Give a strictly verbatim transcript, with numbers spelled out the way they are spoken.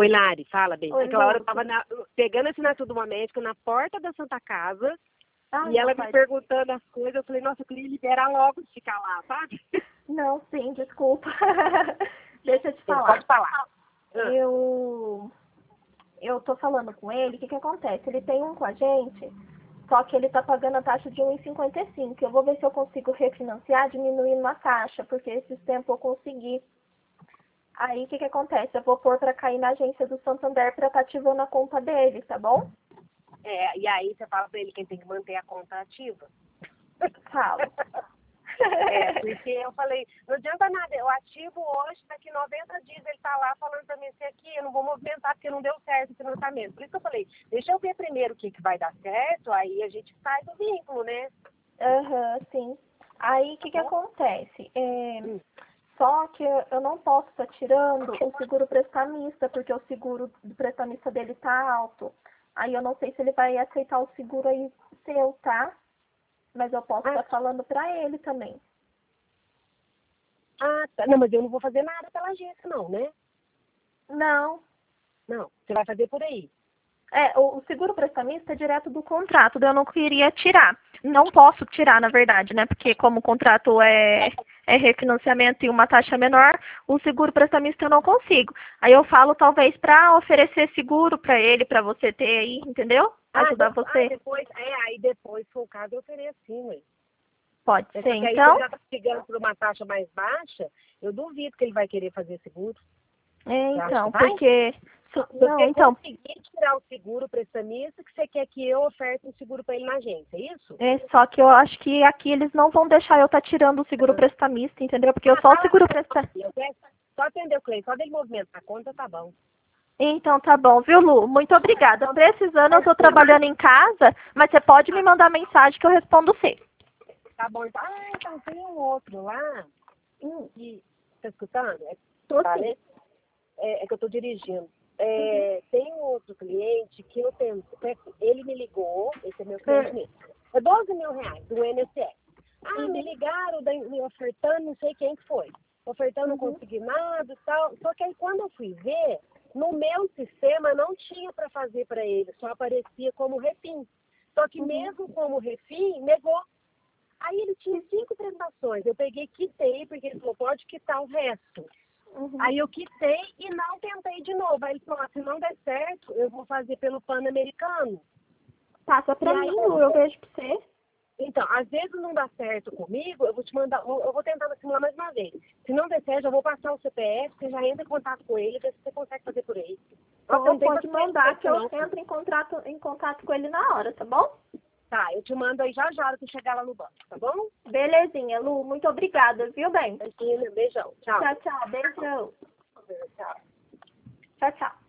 Oi, Lari, fala, bem. Oi, Aquela hora eu Lu. tava na- pegando a assinatura de uma médica na porta da Santa Casa Ai, e ela não, me pai. perguntando as coisas. Eu falei, nossa, eu queria liberar logo de ficar lá, sabe? Não, sim, desculpa. Deixa eu te falar. Pode falar. Ah, Eu, eu tô falando com ele, o que que acontece? Ele tem um com a gente, só que ele tá pagando a taxa de um e cinquenta e cinco. Eu vou ver se eu consigo refinanciar diminuindo a taxa, porque esses tempos eu consegui. Aí, o que que acontece? Eu vou pôr pra cair na agência do Santander pra estar ativando a conta dele, tá bom? é, e aí você fala pra ele quem tem que manter a conta ativa. Falo. É, porque eu falei, não adianta nada, eu ativo hoje, daqui noventa dias ele tá lá falando pra mim assim, aqui, eu não vou movimentar porque não deu certo o financiamento. Por isso que eu falei, deixa eu ver primeiro o que, que vai dar certo, aí a gente sai do vínculo, né? Aham, sim. Aí, o que que Tá bom? acontece? É, Hum. só que eu não posso estar tirando o seguro prestamista, porque o seguro do prestamista dele tá alto. Aí eu não sei se ele vai aceitar o seguro aí seu, tá? Mas eu posso Ah, estar falando pra ele também. ah, tá. Não, mas eu não vou fazer nada pela agência, não, né? Não. Não, você vai fazer por aí. É, o o seguro prestamista é direto do contrato, daí eu não queria tirar. Não posso tirar, na verdade, né? Porque como o contrato é, é refinanciamento e uma taxa menor, o seguro prestamista eu não consigo. Aí eu falo talvez para oferecer seguro para ele, para você ter aí, entendeu? Ah, Ajudar depois, ah, você. depois, é, aí depois, se for o caso, eu ofereço sim, ué. Pode É, ser, só que aí, se ele então. já tá pegando por uma taxa mais baixa, eu duvido que ele vai querer fazer seguro. É, Você acha que então, vai? porque... Se so- Não, você então, conseguir tirar o seguro prestamista, que você quer que eu oferte um seguro para ele na agência, é isso? é só que eu acho que aqui eles não vão deixar eu estar tirando o seguro prestamista, entendeu? Porque eu Ah, só o fala seguro com prestamista. ele. Eu quero só atender o cliente, só dele movimentar a conta, tá bom. Então tá bom, viu, Lu? Muito obrigada. Precisando, eu tô trabalhando em casa, mas você pode me mandar mensagem que eu respondo você. Tá bom, então. Ah, então tem um outro lá. Hum, Que, tá escutando? É, tô tá, sim. né? É, é que eu tô dirigindo. É, tem um outro cliente que eu tenho. Ele me ligou, esse é meu cliente Hum, mesmo. É doze mil reais do I N S S. Ah, me uhum, ligaram, daí, me ofertando, não sei quem que foi. Ofertando, não uhum, consegui nada e tal. Só que aí quando eu fui ver, no meu sistema não tinha para fazer para ele, só aparecia como refim. Só que uhum, mesmo como refim, negou. Aí ele tinha cinco prestações. Eu peguei, quitei, porque ele falou, pode quitar o resto. uhum. Aí eu quitei e não tentei de novo. Aí ele falou, ah, se não der certo, eu vou fazer pelo Pan-Americano. Passa E pra aí, mim, Lu, eu vejo pra você. então, às vezes não dá certo comigo, eu vou te mandar, eu vou tentar simular mais uma vez. Se não der certo, eu vou passar o C P F, você já entra em contato com ele, ver se você consegue fazer por aí. Nossa, eu Ou não tenho pode paciência mandar que com eu isso, não. entro em contato, em contato com ele na hora, tá bom? Tá, eu te mando aí já já, hora que eu chegar lá no banco, tá bom? Belezinha, Lu. Muito obrigada, viu, bem? Imagina, beijão. Tchau. Tchau, tchau. Beijão. Tchau. Tchau, tchau.